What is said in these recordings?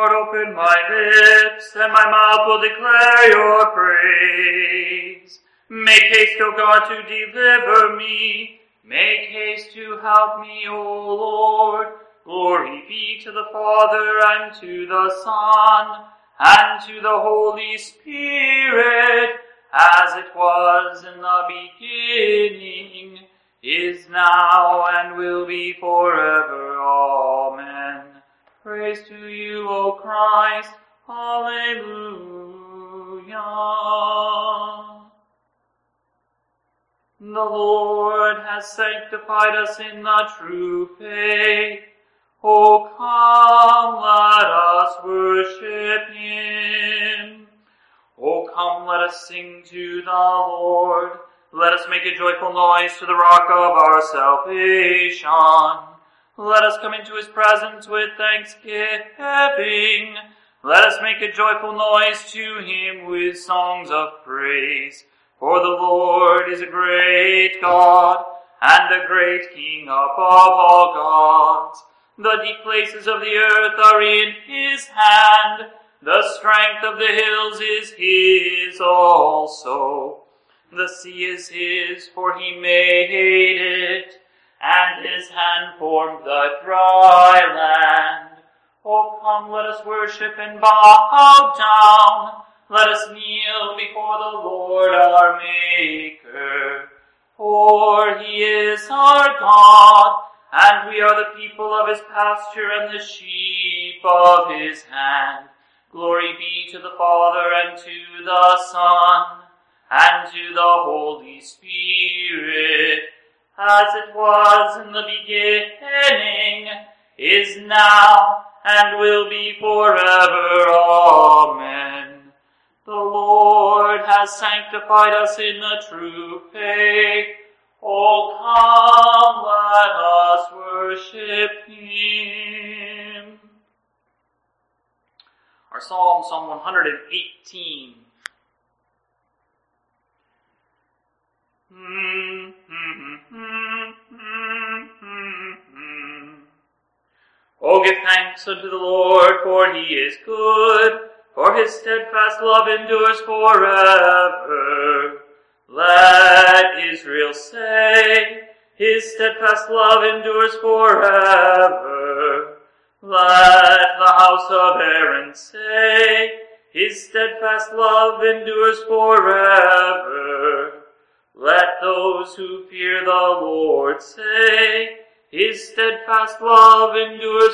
Lord, open my lips, and my mouth will declare your praise. Make haste, O God, to deliver me. Make haste to help me, O Lord. Glory be to the Father, and to the Son, and to the Holy Spirit, as it was in the beginning, is now, and will be forever. Amen. Praise to you, O Christ. Alleluia. The Lord has sanctified us in the true faith. O come, let us worship him. O come, let us sing to the Lord. Let us make a joyful noise to the rock of our salvation. Let us come into his presence with thanksgiving. Let us make a joyful noise to him with songs of praise. For the Lord is a great God, and a great King above all gods. The deep places of the earth are in his hand. The strength of the hills is his also. The sea is his, for he made it, and his hand formed the dry land. Oh, come, let us worship and bow down. Let us kneel before the Lord our Maker. For he is our God, and we are the people of his pasture and the sheep of his hand. Glory be to the Father, and to the Son, and to the Holy Spirit, as it was in the beginning, is now, and will be forever. Amen. The Lord has sanctified us in the true faith. O come, let us worship him. Our Psalm, Psalm 118. Oh, give thanks unto the Lord, for he is good, for his steadfast love endures forever. Let Israel say, his steadfast love endures forever. Let the house of Aaron say, his steadfast love endures forever. Let those who fear the Lord say, his steadfast love endures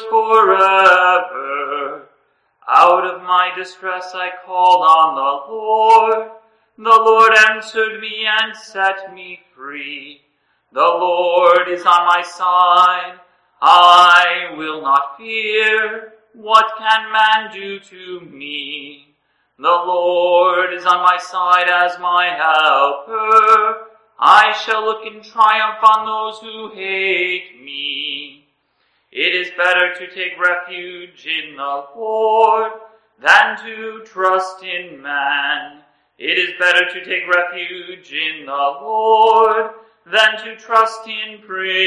forever. Out of my distress I called on the Lord. The Lord answered me and set me free. The Lord is on my side. I will not fear. What can man do to me? The Lord is on my side as my helper. I shall look in triumph on those who hate me. It is better to take refuge in the Lord than to trust in man. It is better to take refuge in the Lord than to trust in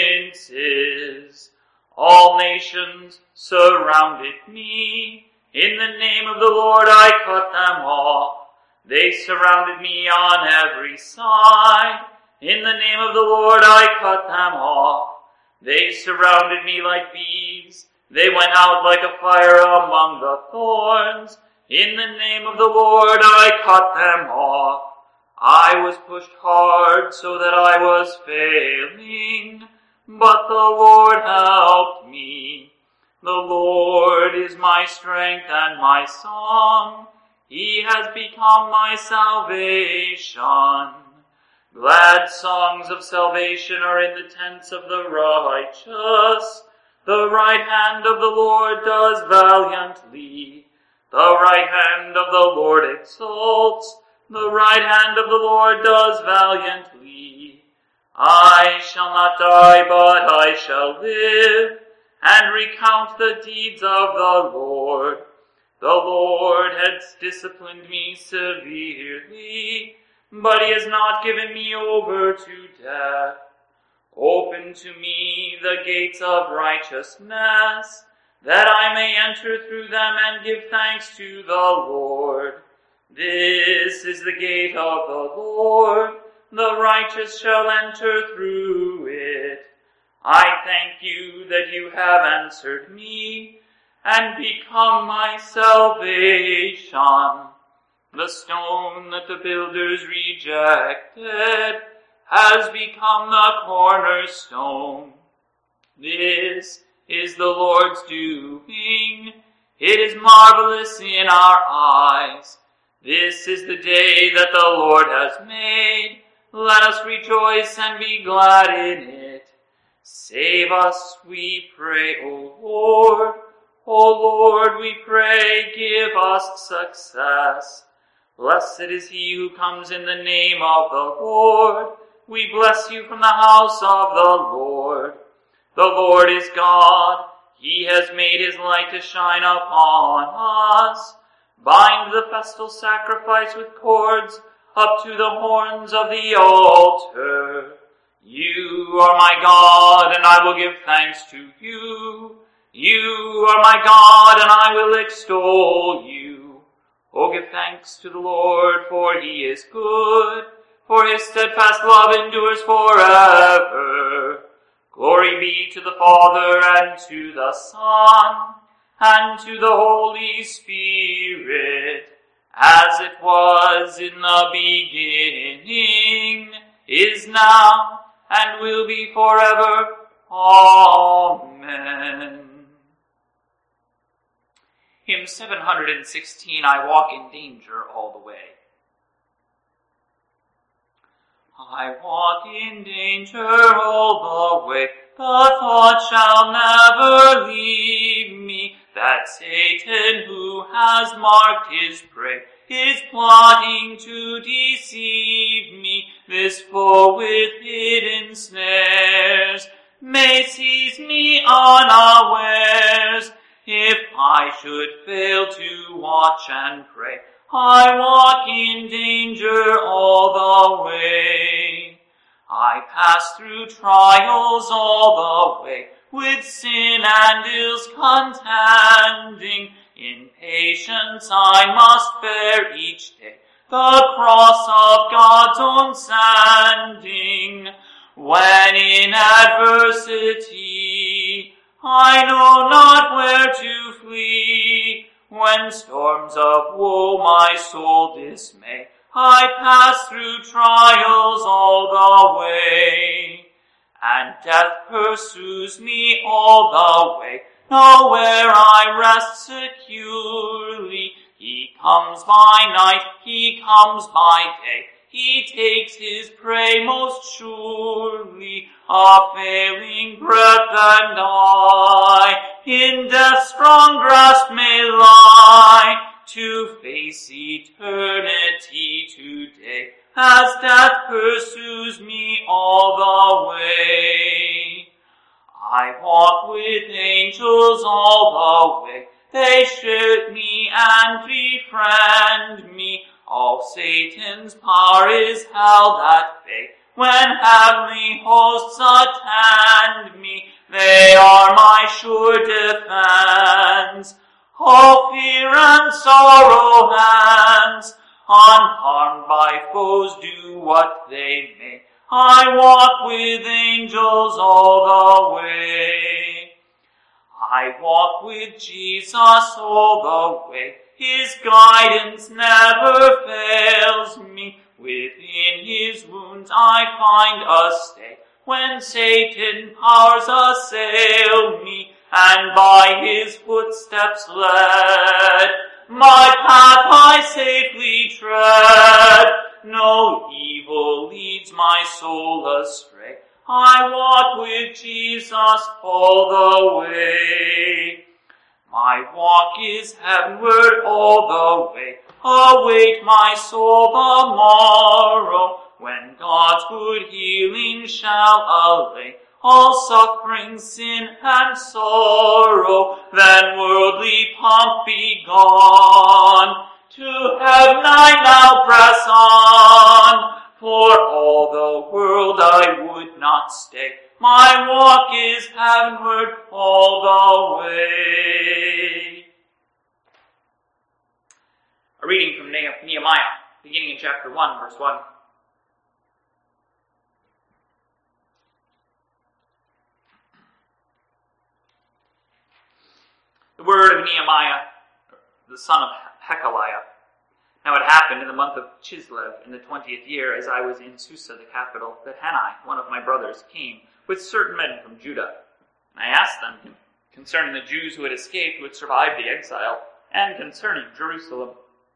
princes. All nations surrounded me. In the name of the Lord I cut them off. They surrounded me on every side. In the name of the Lord I cut them off. They surrounded me like bees. They went out like a fire among the thorns. In the name of the Lord I cut them off. I was pushed hard so that I was failing, but the Lord helped me. The Lord is my strength and my song. He has become my salvation. Glad songs of salvation are in the tents of the righteous. The right hand of the Lord does valiantly. The right hand of the Lord exalts. The right hand of the Lord does valiantly. I shall not die, but I shall live, and recount the deeds of the Lord. The Lord has disciplined me severely, but he has not given me over to death. Open to me the gates of righteousness, that I may enter through them and give thanks to the Lord. This is the gate of the Lord. The righteous shall enter through it. I thank you that you have answered me and become my salvation. The stone that the builders rejected has become the cornerstone. This is the Lord's doing. It is marvelous in our eyes. This is the day that the Lord has made. Let us rejoice and be glad in it. Save us, we pray, O Lord. O Lord, we pray, give us success. Blessed is he who comes in the name of the Lord. We bless you from the house of the Lord. The Lord is God. He has made his light to shine upon us. Bind the festal sacrifice with cords up to the horns of the altar. You are my God, and I will give thanks to you. You are my God, and I will extol you. Oh, give thanks to the Lord, for he is good, for his steadfast love endures forever. Glory be to the Father, and to the Son, and to the Holy Spirit, as it was in the beginning, is now, and will be forever. Amen. Hymn 716, I Walk in Danger All the Way. I walk in danger all the way, the thought shall never leave me, that Satan, who has marked his prey, is plotting to deceive me. This foe with hidden snares may seize me unawares. If I should fail to watch and pray, I walk in danger all the way. I pass through trials all the way, with sin and ills contending. In patience I must bear each day the cross of God's own sending. When in adversity I know not where to flee, when storms of woe my soul dismay, I pass through trials all the way, and death pursues me all the way. Nowhere I rest securely. He comes by night, he comes by day. He takes his prey most surely. A failing breath and I in death's strong grasp may lie, to face eternity today, as death pursues me all the way. I walk with angels all the way. They shield me and befriend me. All Satan's power is held at bay. When heavenly hosts attend me, they are my sure defense. All fear and sorrow hence, unharmed by foes, do what they may. I walk with angels all the way. I walk with Jesus all the way. His guidance never fails me. Within his wounds I find a stay. When Satan powers assail me, and by his footsteps led, my path I safely tread. No evil leads my soul astray. I walk with Jesus all the way. My walk is heavenward all the way. Await my soul the morrow, when God's good healing shall allay all suffering, sin, and sorrow. Then worldly pomp be gone. To heaven I now press on. For all the world I would not stay. My walk is heavenward all the way. A reading from Nehemiah, beginning in chapter 1, verse 1. The word of Nehemiah, the son of Hekeliah. Now it happened in the month of Chislev, in the 20th year, as I was in Susa, the capital, that Hanai, one of my brothers, came with certain men from Judah. And I asked them concerning the Jews who had escaped, who had survived the exile, and concerning Jerusalem.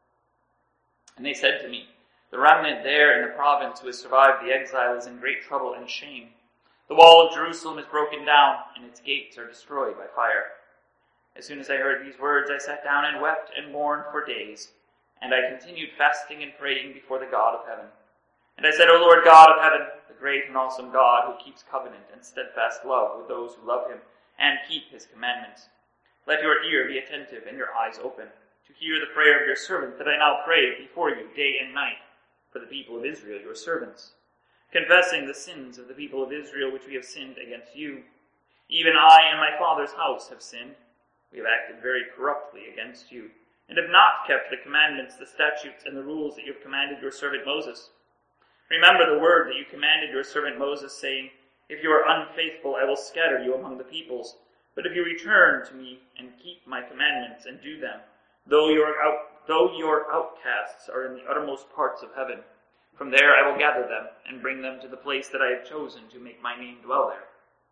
And they said to me, the remnant there in the province who has survived the exile is in great trouble and shame. The wall of Jerusalem is broken down, and its gates are destroyed by fire. As soon as I heard these words, I sat down and wept and mourned for days. And I continued fasting and praying before the God of heaven. And I said, O Lord God of heaven, the great and awesome God who keeps covenant and steadfast love with those who love him and keep his commandments, let your ear be attentive and your eyes open to hear the prayer of your servant that I now pray before you day and night for the people of Israel, your servants, confessing the sins of the people of Israel which we have sinned against you. Even I and my father's house have sinned. We have acted very corruptly against you, and have not kept the commandments, the statutes, and the rules that you have commanded your servant Moses. Remember the word that you commanded your servant Moses, saying, if you are unfaithful, I will scatter you among the peoples. But if you return to me and keep my commandments and do them, though your outcasts are in the uttermost parts of heaven, from there I will gather them and bring them to the place that I have chosen to make my name dwell there.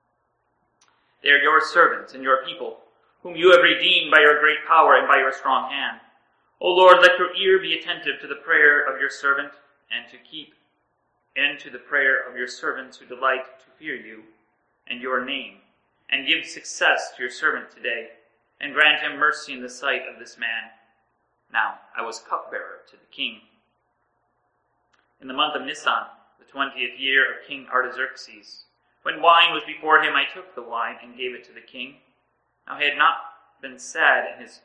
They are your servants and your people, whom you have redeemed by your great power and by your strong hand. O Lord, let your ear be attentive to the prayer of your servant, and to the prayer of your servants who delight to fear you and your name, and give success to your servant today, and grant him mercy in the sight of this man. Now I was cupbearer to the king. In the month of Nisan, the 20th year of King Artaxerxes, when wine was before him, I took the wine and gave it to the king. Now I had not been sad in his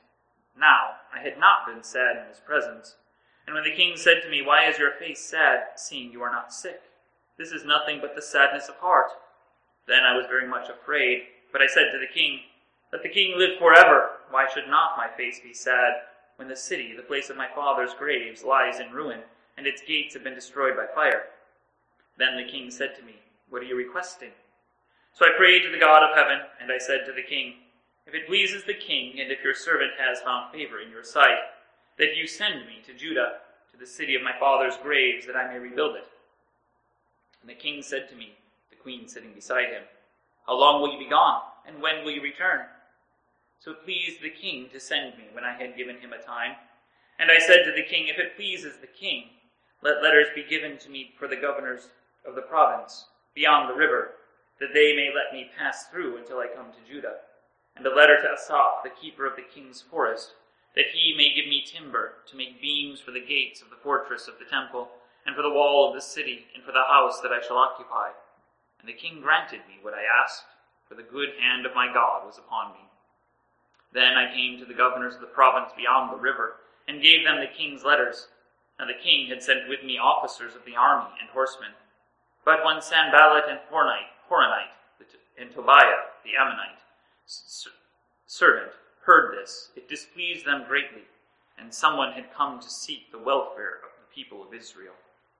presence. And when the king said to me, why is your face sad, seeing you are not sick? This is nothing but the sadness of heart. Then I was very much afraid, but I said to the king, let the king live forever. Why should not my face be sad, when the city, the place of my father's graves, lies in ruin, and its gates have been destroyed by fire? Then the king said to me, what are you requesting? So I prayed to the God of heaven, and I said to the king, if it pleases the king, and if your servant has found favor in your sight, that you send me to Judah, to the city of my father's graves, that I may rebuild it. And the king said to me, the queen sitting beside him, how long will you be gone, and when will you return? So it pleased the king to send me when I had given him a time. And I said to the king, if it pleases the king, let letters be given to me for the governors of the province, beyond the river, that they may let me pass through until I come to Judah. And a letter to Asaph, the keeper of the king's forest, that he may give me timber to make beams for the gates of the fortress of the temple, and for the wall of the city, and for the house that I shall occupy. And the king granted me what I asked, for the good hand of my God was upon me. Then I came to the governors of the province beyond the river, and gave them the king's letters. Now the king had sent with me officers of the army and horsemen. But when Sanballat and Horonite, and Tobiah the Ammonite servant, heard this, it displeased them greatly, and someone had come to seek the welfare of the people of Israel.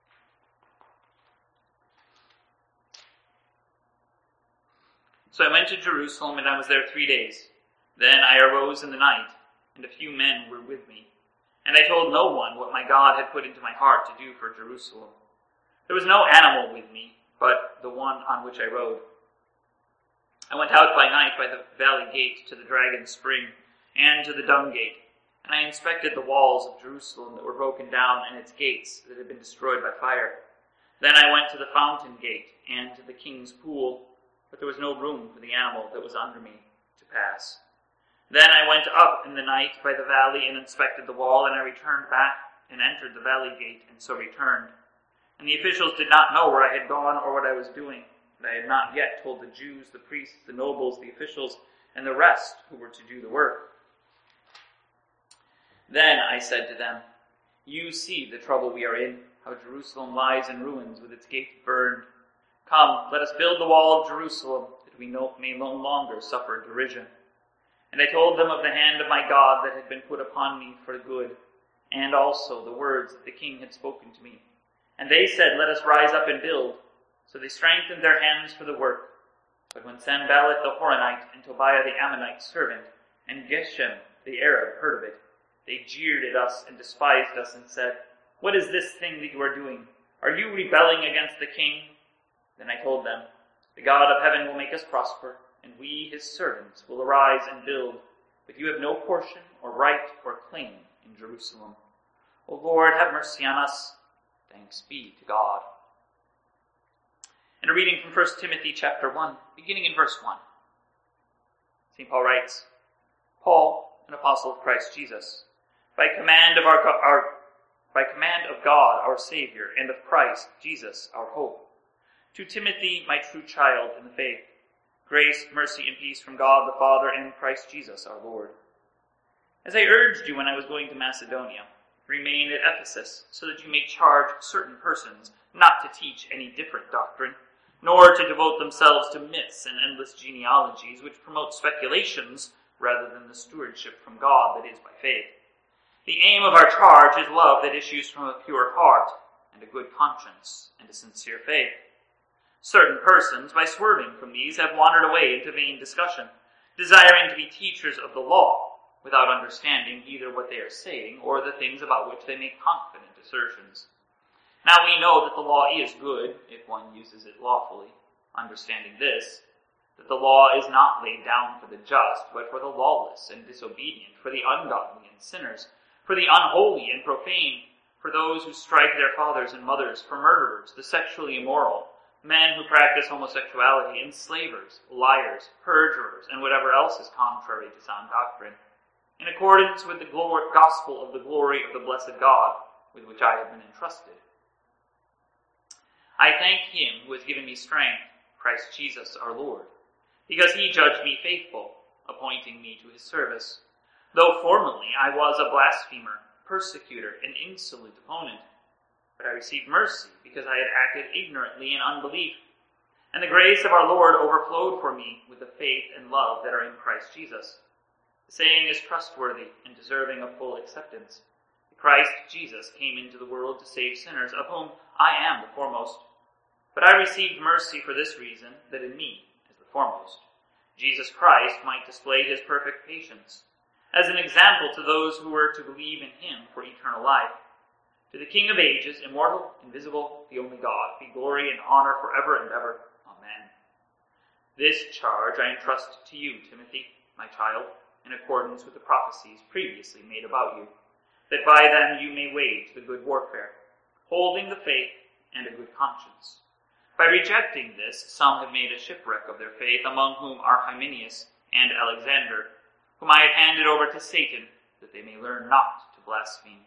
So I went to Jerusalem, and I was there 3 days. Then I arose in the night, and a few men were with me. And I told no one what my God had put into my heart to do for Jerusalem. There was no animal with me, but the one on which I rode. I went out by night by the valley gate to the dragon spring, and to the dung gate, and I inspected the walls of Jerusalem that were broken down, and its gates that had been destroyed by fire. Then I went to the fountain gate, and to the king's pool, but there was no room for the animal that was under me to pass. Then I went up in the night by the valley and inspected the wall, and I returned back and entered the valley gate, and so returned. And the officials did not know where I had gone or what I was doing, and I had not yet told the Jews, the priests, the nobles, the officials, and the rest who were to do the work. Then I said to them, you see the trouble we are in, how Jerusalem lies in ruins with its gates burned. Come, let us build the wall of Jerusalem, that we may no longer suffer derision. And I told them of the hand of my God that had been put upon me for good, and also the words that the king had spoken to me. And they said, let us rise up and build. So they strengthened their hands for the work. But when Sanballat the Horonite, and Tobiah the Ammonite servant, and Geshem the Arab heard of it, they jeered at us and despised us and said, what is this thing that you are doing? Are you rebelling against the king? Then I told them, the God of heaven will make us prosper, and we, his servants, will arise and build, but you have no portion or right or claim in Jerusalem. O Lord, have mercy on us. Thanks be to God. And a reading from 1 Timothy chapter 1, beginning in verse 1. St. Paul writes, Paul, an apostle of Christ Jesus, by command of God our Savior, and of Christ Jesus our hope, to Timothy, my true child in the faith, grace, mercy, and peace from God the Father and Christ Jesus our Lord. As I urged you when I was going to Macedonia, remain at Ephesus, so that you may charge certain persons not to teach any different doctrine, nor to devote themselves to myths and endless genealogies, which promote speculations rather than the stewardship from God that is by faith. The aim of our charge is love that issues from a pure heart, and a good conscience, and a sincere faith. Certain persons, by swerving from these, have wandered away into vain discussion, desiring to be teachers of the law, without understanding either what they are saying or the things about which they make confident assertions. Now we know that the law is good, if one uses it lawfully, understanding this, that the law is not laid down for the just, but for the lawless and disobedient, for the ungodly and sinners, for the unholy and profane, for those who strike their fathers and mothers, for murderers, the sexually immoral, men who practice homosexuality, enslavers, liars, perjurers, and whatever else is contrary to sound doctrine, in accordance with the gospel of the glory of the blessed God, with which I have been entrusted. I thank him who has given me strength, Christ Jesus our Lord, because he judged me faithful, appointing me to his service. Though formerly I was a blasphemer, persecutor, and insolent opponent, but I received mercy because I had acted ignorantly in unbelief. And the grace of our Lord overflowed for me with the faith and love that are in Christ Jesus. The saying is trustworthy and deserving of full acceptance. Christ Jesus came into the world to save sinners, of whom I am the foremost. But I received mercy for this reason, that in me, as the foremost, Jesus Christ might display his perfect patience, as an example to those who were to believe in him for eternal life. To the King of ages, immortal, invisible, the only God, be glory and honor forever and ever. Amen. This charge I entrust to you, Timothy, my child, in accordance with the prophecies previously made about you, that by them you may wage the good warfare, holding the faith and a good conscience. By rejecting this, some have made a shipwreck of their faith, among whom are Hymenaeus and Alexander, whom I have handed over to Satan, that they may learn not to blaspheme.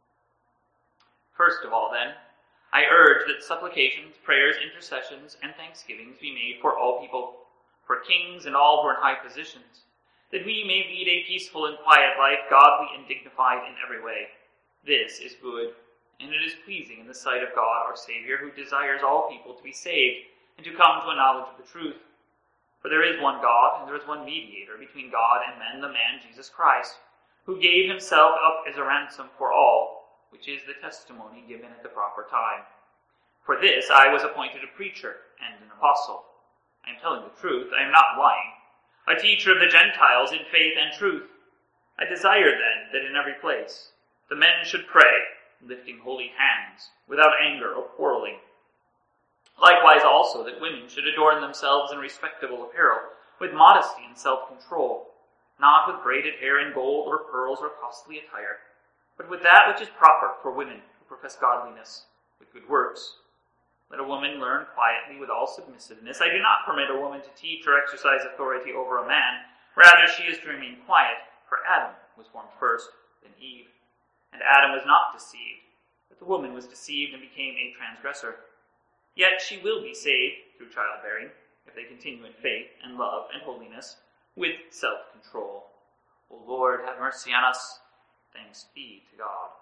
First of all, then, I urge that supplications, prayers, intercessions, and thanksgivings be made for all people, for kings and all who are in high positions, that we may lead a peaceful and quiet life, godly and dignified in every way. This is good, and it is pleasing in the sight of God our Savior, who desires all people to be saved and to come to a knowledge of the truth. For there is one God, and there is one mediator between God and men, the man Jesus Christ, who gave himself up as a ransom for all, which is the testimony given at the proper time. For this I was appointed a preacher and an apostle. I am telling the truth, I am not lying, a teacher of the Gentiles in faith and truth. I desire then that in every place the men should pray, lifting holy hands, without anger or quarreling. Likewise also that women should adorn themselves in respectable apparel, with modesty and self-control, not with braided hair and gold or pearls or costly attire, but with that which is proper for women who profess godliness, with good works. Let a woman learn quietly with all submissiveness. I do not permit a woman to teach or exercise authority over a man. Rather, she is to remain quiet, for Adam was formed first, then Eve. And Adam was not deceived, but the woman was deceived and became a transgressor. Yet she will be saved through childbearing, if they continue in faith and love and holiness, with self-control. O Lord, have mercy on us. Thanks be to God.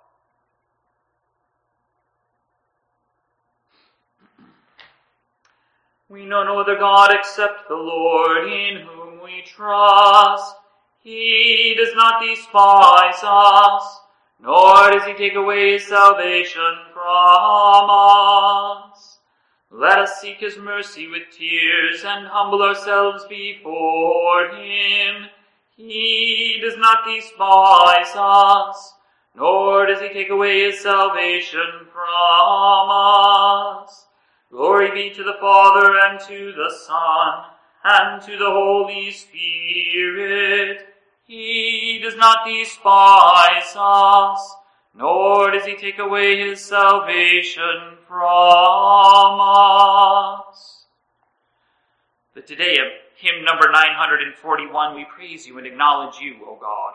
We know no other God except the Lord, in whom we trust. He does not despise us, nor does he take away his salvation from us. Let us seek his mercy with tears and humble ourselves before him. He does not despise us, nor does he take away his salvation from us. Glory be to the Father, and to the Son, and to the Holy Spirit. He does not despise us, nor does he take away his salvation from us. But today, hymn number 941, we praise you and acknowledge you, O God.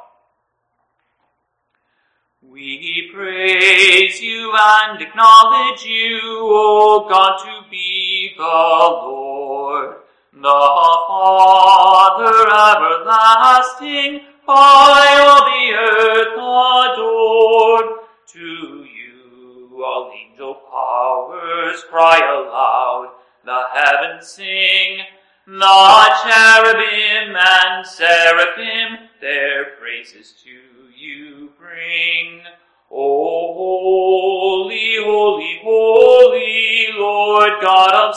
We praise you and acknowledge you, O God, to be the Lord, the Father everlasting, by all the earth adored. To you all angel powers cry aloud, the heavens sing, the cherubim and seraphim their praises to you bring. O holy, holy, holy, Lord God of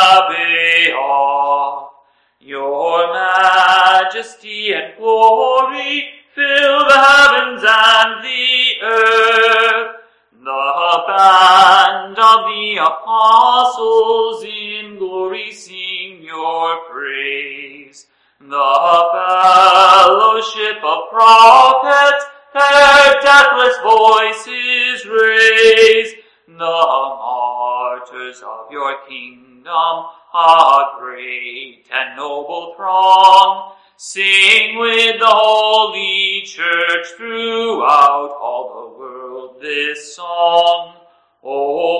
Sabaoth, your majesty and glory fill the heavens and the earth. The band of the apostles in glory sing your praise. The fellowship of prophets their deathless voices raise. The martyrs of your kingdom, a great and noble throng, sing with the holy church throughout all the world this song. O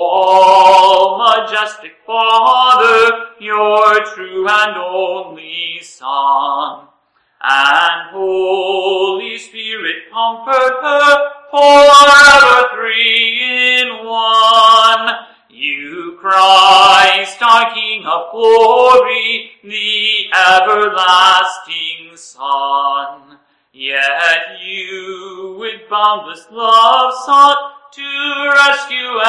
all majestic Father, your true and only Son, and Holy Spirit Comforter, forever three in one. You, Christ, our King of glory, the everlasting Son, yet you with boundless love sought to rescue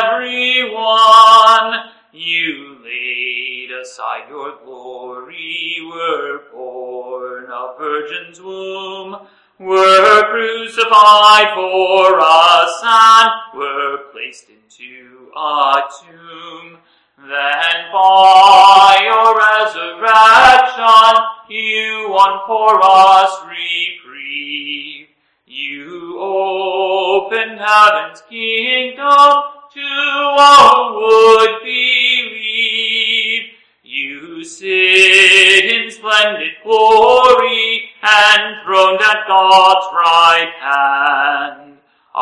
everyone. You laid aside your glory, were born of virgin's womb, were crucified for us, and were placed into a tomb. Then by your resurrection, you won for us reprieve. You opened heaven's kingdom to all who would believe. You sit in splendid glory, enthroned at God's right hand,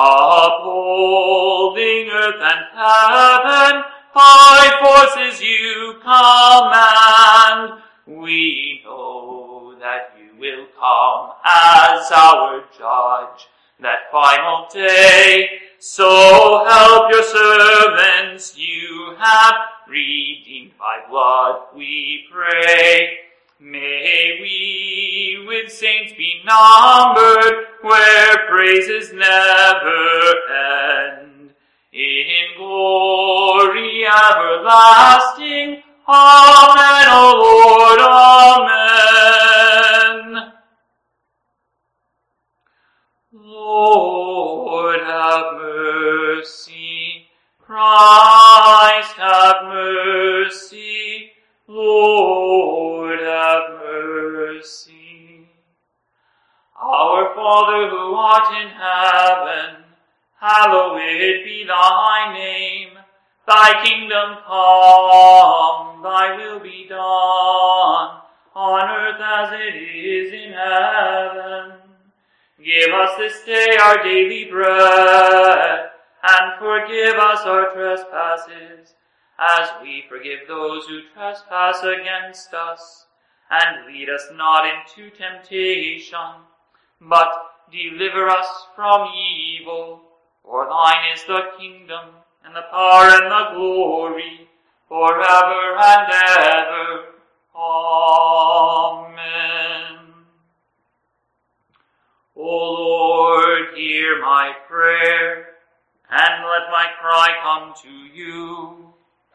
upholding earth and heaven, by forces you command. We know that you will come as our judge that final day. So help your servants you have redeemed by blood, we pray. May we with saints be numbered, where praises never end. In glory everlasting, amen, O Lord, amen. Lord, have mercy. Christ, have mercy. Lord, have mercy. Our Father who art in heaven, hallowed be thy name. Thy kingdom come, thy will be done, on earth as it is in heaven. Give us this day our daily bread, and forgive us our trespasses, as we forgive those who trespass against us. And lead us not into temptation, but deliver us from evil. For thine is the kingdom, and the power, and the glory, forever and ever. Amen. O Lord, hear my prayer, and let my cry come to you.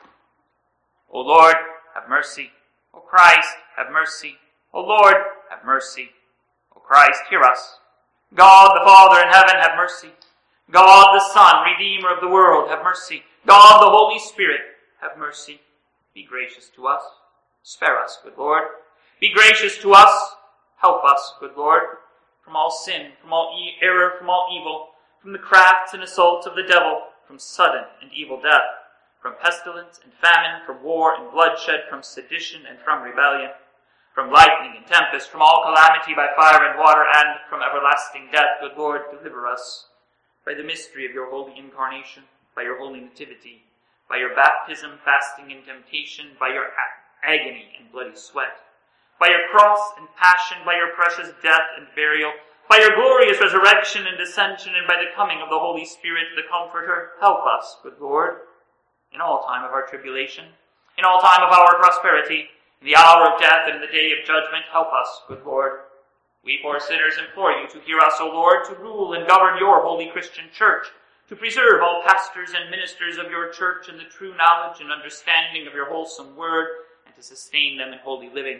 O Lord, have mercy. O Christ, have mercy. O Lord, have mercy. O Christ, hear us. God the Father in heaven, have mercy. God the Son, Redeemer of the world, have mercy. God the Holy Spirit, have mercy. Be gracious to us. Spare us, good Lord. Be gracious to us. Help us, good Lord, from all sin, from all error, from all evil, from the crafts and assaults of the devil, from sudden and evil death, from pestilence and famine, from war and bloodshed, from sedition and from rebellion, from lightning and tempest, from all calamity by fire and water, and from everlasting death. Good Lord, deliver us by the mystery of your holy incarnation, by your holy nativity, by your baptism, fasting, and temptation, by your agony and bloody sweat, by your cross and passion, by your precious death and burial, by your glorious resurrection and ascension, and by the coming of the Holy Spirit, the Comforter. Help us, good Lord, in all time of our tribulation, in all time of our prosperity, in the hour of death and in the day of judgment. Help us, good Lord. We poor sinners implore you to hear us, O Lord, to rule and govern your holy Christian church, to preserve all pastors and ministers of your church in the true knowledge and understanding of your wholesome word, and to sustain them in holy living,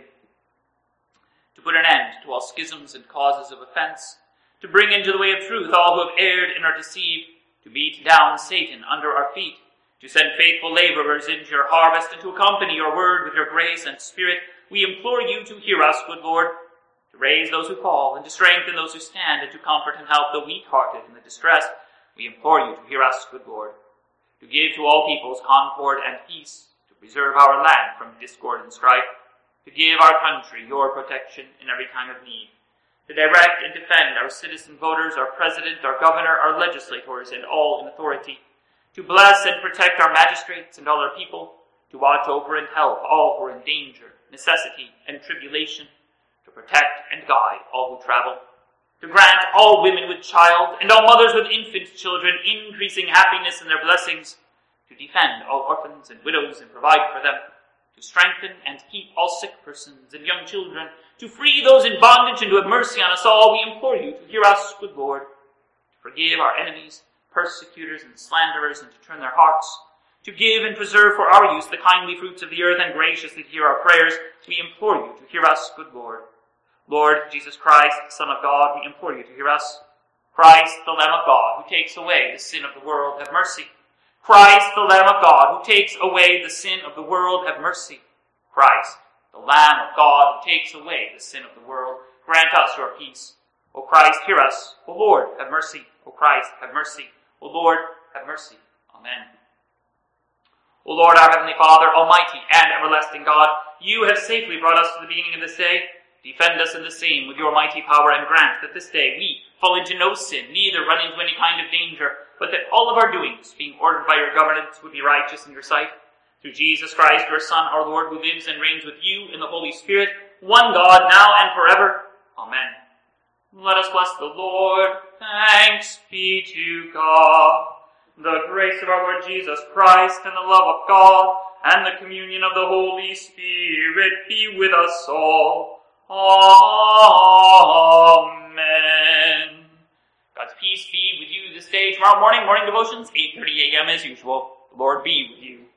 to put an end to all schisms and causes of offense, to bring into the way of truth all who have erred and are deceived, to beat down Satan under our feet, to send faithful laborers into your harvest, and to accompany your word with your grace and spirit. We implore you to hear us, good Lord, to raise those who fall, and to strengthen those who stand, and to comfort and help the weak-hearted and the distressed. We implore you to hear us, good Lord, to give to all peoples concord and peace, to preserve our land from discord and strife, to give our country your protection in every time of need, to direct and defend our citizen voters, our president, our governor, our legislators, and all in authority, to bless and protect our magistrates and all our people, to watch over and help all who are in danger, necessity, and tribulation, to protect and guide all who travel, to grant all women with child and all mothers with infant children increasing happiness in their blessings, to defend all orphans and widows and provide for them, to strengthen and keep all sick persons and young children, to free those in bondage and to have mercy on us all. We implore you to hear us, good Lord, to forgive our enemies, persecutors and slanderers, and to turn their hearts, to give and preserve for our use the kindly fruits of the earth, and graciously hear our prayers. We implore you to hear us, good Lord. Lord Jesus Christ, Son of God, we implore you to hear us. Christ, the Lamb of God, who takes away the sin of the world, have mercy. Christ, the Lamb of God, who takes away the sin of the world, have mercy. Christ, the Lamb of God, who takes away the sin of the world, grant us your peace. O Christ, hear us. O Lord, have mercy. O Christ, have mercy. O Lord, have mercy. Amen. O Lord, our Heavenly Father, Almighty and everlasting God, you have safely brought us to the beginning of this day. Defend us in the same with your mighty power, and grant that this day we fall into no sin, neither run into any kind of danger, but that all of our doings, being ordered by your governance, would be righteous in your sight. Through Jesus Christ, your Son, our Lord, who lives and reigns with you in the Holy Spirit, one God, now and forever. Amen. Let us bless the Lord. Thanks be to God. The grace of our Lord Jesus Christ, and the love of God, and the communion of the Holy Spirit be with us all. Amen. God's peace be with you this day. Tomorrow morning devotions, 8:30 a.m. as usual. The Lord be with you.